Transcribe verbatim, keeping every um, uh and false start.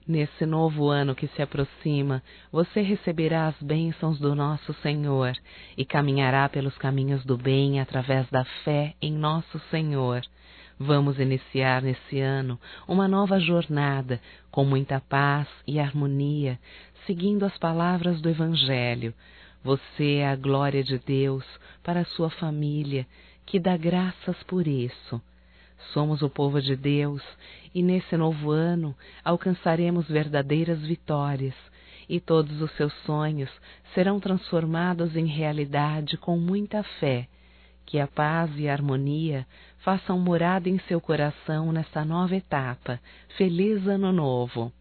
Nesse novo ano que se aproxima, você receberá as bênçãos do nosso Senhor e caminhará pelos caminhos do bem através da fé em nosso Senhor. Vamos iniciar nesse ano uma nova jornada com muita paz e harmonia, seguindo as palavras do Evangelho. Você é a glória de Deus para a sua família, que dá graças por isso. Somos o povo de Deus e nesse novo ano alcançaremos verdadeiras vitórias e todos os seus sonhos serão transformados em realidade com muita fé. Que a paz e a harmonia façam morada em seu coração nesta nova etapa. Feliz Ano Novo!